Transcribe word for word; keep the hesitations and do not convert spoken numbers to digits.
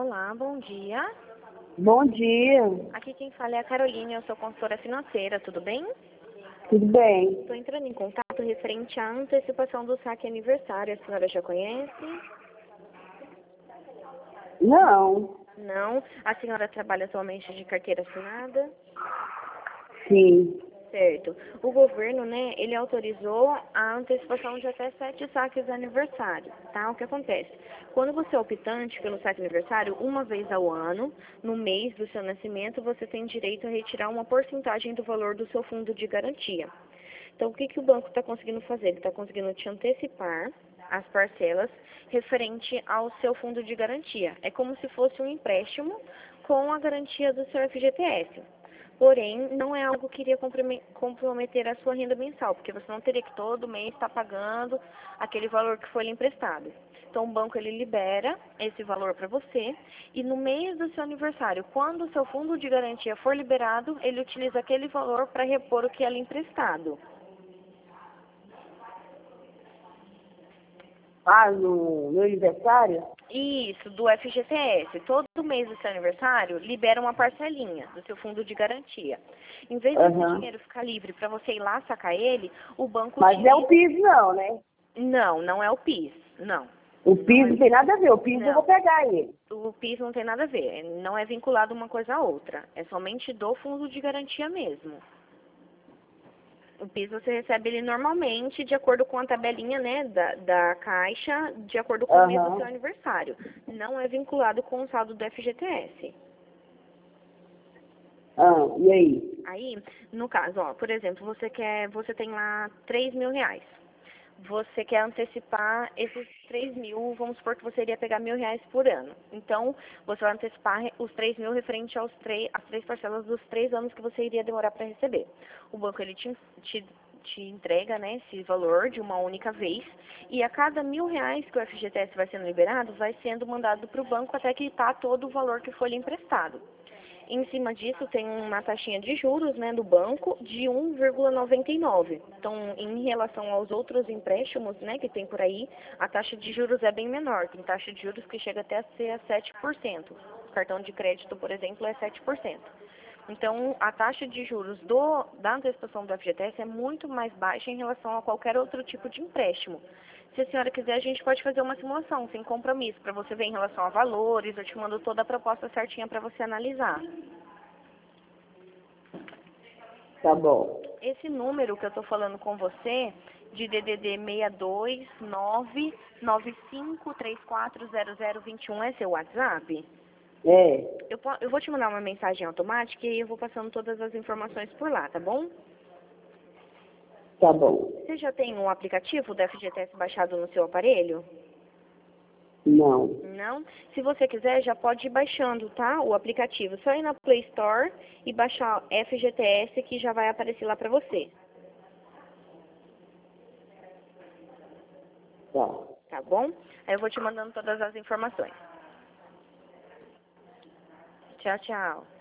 Olá, bom dia. Bom dia. Aqui quem fala é a Caroline, eu sou consultora financeira, tudo bem? Tudo bem? Estou entrando em contato referente à antecipação do saque aniversário. A senhora já conhece? Não. Não. A senhora trabalha atualmente de carteira assinada? Sim. Certo. O governo, né, ele autorizou a antecipação de até sete saques de aniversário, tá? O que acontece? Quando você é optante pelo saque aniversário, uma vez ao ano, no mês do seu nascimento, você tem direito a retirar uma porcentagem do valor do seu fundo de garantia. Então, o que, que o banco está conseguindo fazer? Ele está conseguindo te antecipar as parcelas referente ao seu fundo de garantia. É como se fosse um empréstimo com a garantia do seu F G T S. Porém, não é algo que iria comprometer a sua renda mensal, porque você não teria que todo mês estar pagando aquele valor que foi lhe emprestado. Então, o banco ele libera esse valor para você e no mês do seu aniversário, quando o seu fundo de garantia for liberado, ele utiliza aquele valor para repor o que é lhe emprestado. Ah, no meu aniversário? Isso, do F G T S. Todo mês do seu aniversário, libera uma parcelinha do seu fundo de garantia. Em vez desse Aham. dinheiro ficar livre para você ir lá sacar ele, o banco Mas não é o utiliza... piso não, né? Não, não é o PIS. Não. O Não piso é... não tem nada a ver. O piso eu vou Não. pegar ele. O PIS não tem nada a ver. Não é vinculado uma coisa a outra. É somente do fundo de garantia mesmo. O PIS você recebe ele normalmente de acordo com a tabelinha, né, da, da Caixa, de acordo com o mês do Aham. seu aniversário. Não é vinculado com o saldo do F G T S. Ah, e aí? Aí, no caso, ó, por exemplo, você quer, você tem lá três mil reais. Você quer antecipar esses três mil, vamos supor que você iria pegar mil reais por ano. Então, você vai antecipar os três mil referente aos três, às três parcelas dos três anos que você iria demorar para receber. O banco, ele te, te, te entrega, né, esse valor de uma única vez, e a cada mil reais que o F G T S vai sendo liberado, vai sendo mandado para o banco até quitar todo o valor que foi lhe emprestado. Em cima disso, tem uma taxinha de juros, né, do banco de um vírgula noventa e nove. Então, em relação aos outros empréstimos, né, que tem por aí, a taxa de juros é bem menor. Tem taxa de juros que chega até a ser a sete por cento. O cartão de crédito, por exemplo, é sete por cento. Então, a taxa de juros do, da antecipação do F G T S é muito mais baixa em relação a qualquer outro tipo de empréstimo. Se a senhora quiser, a gente pode fazer uma simulação sem compromisso, para você ver em relação a valores, eu te mando toda a proposta certinha para você analisar. Tá bom. Esse número que eu estou falando com você, de D D D seis dois nove nove cinco três quatro zero zero dois um, é seu WhatsApp? É. Eu, po- eu vou te mandar uma mensagem automática e eu vou passando todas as informações por lá, tá bom? Tá bom. Você já tem um aplicativo do F G T S baixado no seu aparelho? Não. Não? Se você quiser, já pode ir baixando, tá? O aplicativo. Só ir na Play Store e baixar F G T S que já vai aparecer lá pra você. Tá. Tá bom? Aí eu vou te mandando todas as informações. Tchau, tchau.